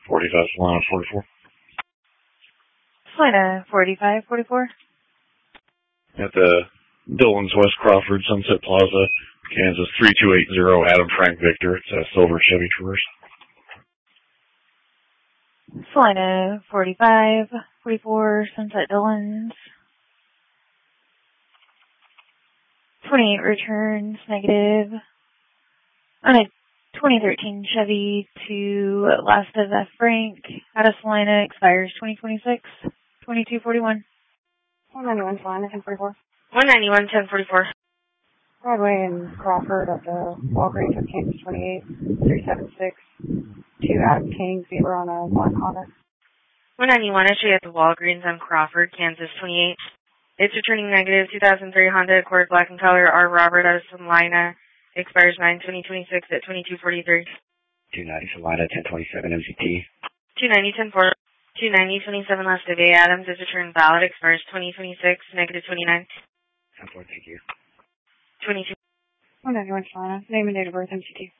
45 Salina 44. Salina 4544. At the Dillon's West Crawford Sunset Plaza, Kansas 3280 Adam Frank Victor. It's a silver Chevy Traverse. Salina 4544 Sunset Dillon's. 28 returns, negative. On a 2013 Chevy to Last of F. Frank, out of Salina, expires 2026, 2241. 191 Salina 1044. 191 1044. Broadway and Crawford at the Walgreens of Kansas 28, 376. 2 Adam King, Beaver on a black Honda. 191 issue at the Walgreens on Crawford, Kansas 28. It's returning negative 2003 Honda Accord black in color. R. Robert out of Salina. Expires 9/2026 at 2243. 290 Salina 1027 MCT. 290 1040. 290 27 Last of A. Adams is returned valid. Expires 2026, negative 29. 10-4, thank you. 22. 191 Salina. Name and date of birth MCT.